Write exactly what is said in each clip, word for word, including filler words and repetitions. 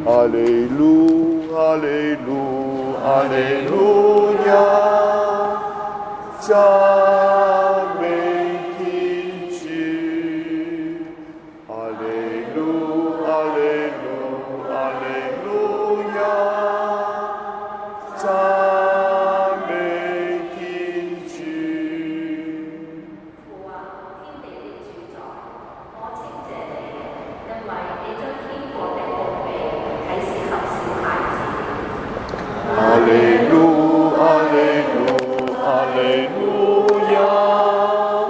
哈利路，哈利路，哈利路亞，讚美天主。哈利路，哈利路，哈利路亞，讚美天主。 父啊，天地的主宰，我稱謝你，因為你將天國的奧秘啟示給小孩子。 哈利路，哈利路，哈利路亞，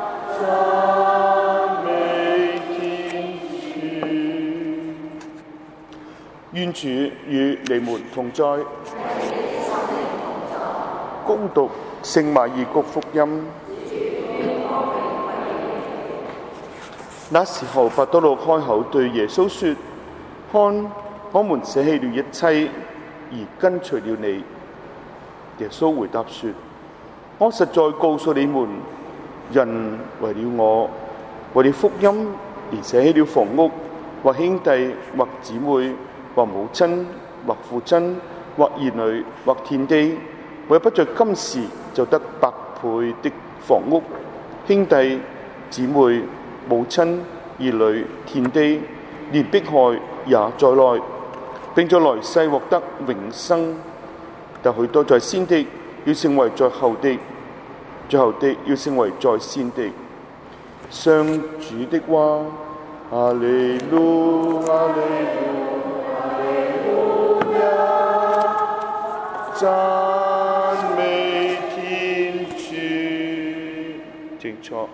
讚美天主。願主與你們同在。恭讀聖馬爾谷福音。那時候，伯多祿開口對耶穌說：看，我們捨棄了一切，而跟隨了你。耶穌回答說：我實在告訴你們，人為了我，為了福音而捨棄了房屋，或兄弟，或姊妹，或母親，或父親，或兒女，或田地，為不在今時就得百倍的房屋、兄弟、姊妹、母親、兒女、田地，連迫害也在內，並在來世獲得永生。但許多在先的要成為在後的，最後的要成為在先的。上主的話。哈利路，哈利路，哈利路亞，讚美天主。正錯。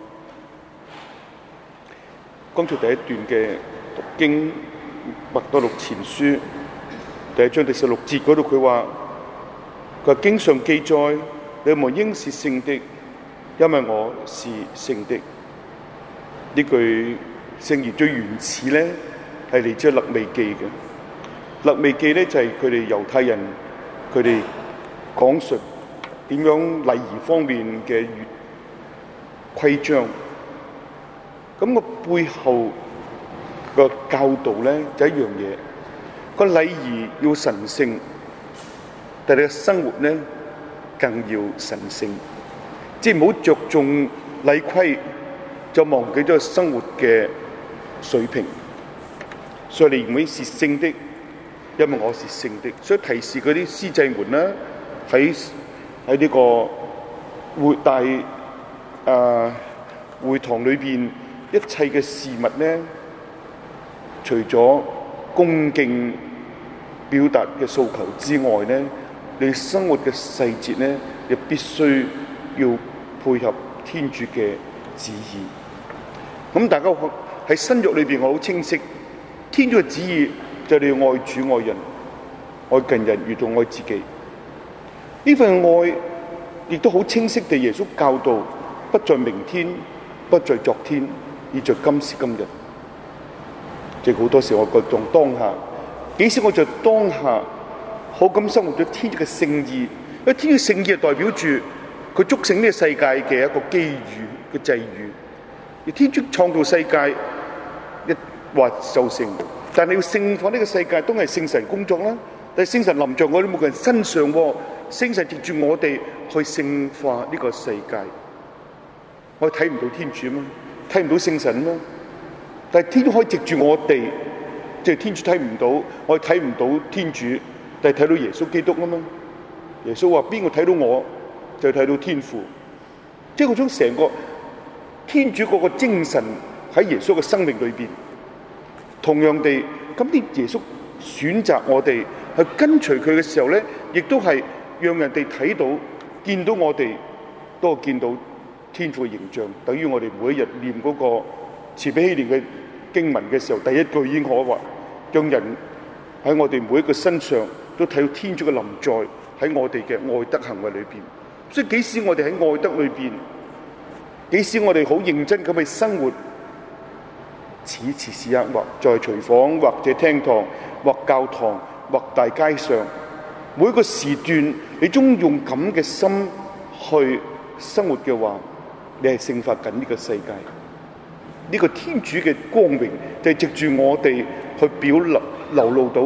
剛才第一段嘅讀經，伯多祿前書第一章第十六節嗰度，佢話：佢話經上記載，你們應是聖的，因為我是聖的。呢句聖言最原始咧，係嚟自《勒未記》嘅。《勒未記》咧就係佢哋猶太人佢哋講述點樣禮儀方面嘅規章。咁個背後個教導咧就一樣嘢，個禮儀要神聖，但係你嘅生活咧更要神聖。即係唔好着重禮規，就忘記咗生活嘅水平。所以你唔是聖的，因為我是聖的。所以提示嗰啲司祭們啦，喺喺呢個會大誒、呃、會堂裏邊一切嘅事物咧，除咗恭敬表達嘅訴求之外咧，你生活嘅細節咧，你必須要配合天主嘅旨意。咁大家喺新約裏邊，我好清晰，天主嘅旨意就係你要愛主愛人，愛近人如同愛自己。呢份愛亦都好清晰地，耶穌教導不在明天，不在昨天，而在今時今日。即係好多時我覺得當下，幾時我在當下好咁生活咗天主嘅聖意。因為天主聖意係代表住佢祝聖呢個世界嘅一個機遇嘅際遇。而天主創造世界一話就成，但係要聖化呢個世界都係聖神工作啦。但係聖神臨在我哋每個人身上，聖神藉住我哋去聖化呢個世界。我睇唔到天主嘛，睇唔到聖神嘛，但係天主可以藉住我哋，即係天主睇唔到，我哋睇唔到天主，但係睇到耶穌基督啊嘛。耶穌話：邊個睇到我，就睇到天父。即係嗰種成個天主嗰個精神喺耶穌嘅生命裏邊。同樣地，咁啲耶穌選擇我哋去跟隨佢嘅時候咧，亦都係讓人哋睇到、見到我哋，都見到天父嘅形象。等於我哋每一日念嗰個慈悲禧年嘅經文嘅時候，第一句已經可話，讓人喺我哋每一個身上都睇到天主嘅臨在喺我哋嘅愛德行為裏邊。所以幾時我哋喺愛德裏邊，幾時我哋好認真咁去生活，此時此刻，或在廚房，或者廳堂，或教堂，或大街上，每一個時段，你終用咁嘅心去生活嘅話，你係聖化緊呢個世界。呢、這個天主嘅光榮就係藉住我哋去表流流露到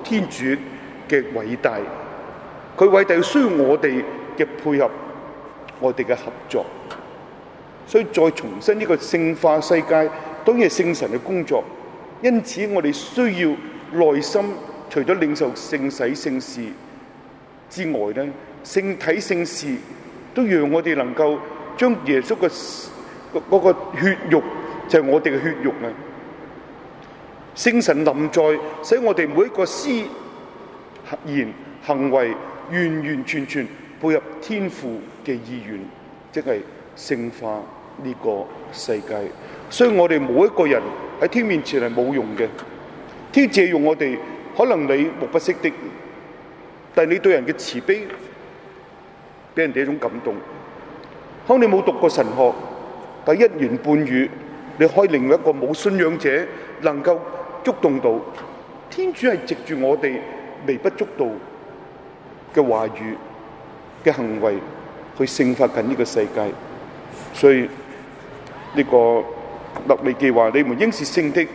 天主嘅偉大，佢偉大需要我哋嘅配合，我哋嘅合作。所以再重申呢個聖化世界當然係聖神嘅工作，因此我哋需要內心除咗領受聖洗聖事之外咧，聖體聖事都讓我哋能夠將耶穌嘅嗰個血肉，就係我哋嘅血肉啊！聖神臨在，使我哋每一個思言行為完完全全配合天父嘅意願，即係聖化呢個世界。所以我哋冇一個人喺天面前係冇用嘅。天借用我哋，可能你目不識的，但係你對人嘅慈悲，俾人哋一種感動。可能你冇讀過神學，但一言半語，你可以令一個冇信仰者能夠觸動到天主係藉住我哋微不足道嘅話語嘅行為去聖化緊呢個世界。所以呢個肋未記話：你們應是聖的，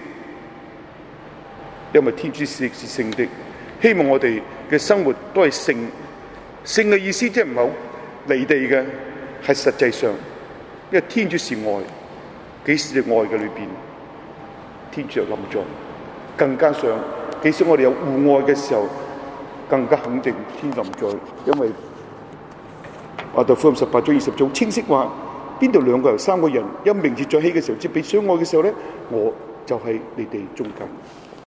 因為天主是是聖的。希望我哋嘅生活都係聖。聖嘅意思即係唔係好離地嘅，係實際上，因為天主是愛，幾時嘅愛嘅裏邊，天主就臨在。更加上幾時我哋有互愛嘅時候，更加肯定天臨在。因為馬太福音十八章二十節清晰話，邊度兩個人三個人因名字在起嘅時候，接被相愛嘅時候咧，我就喺你哋中間。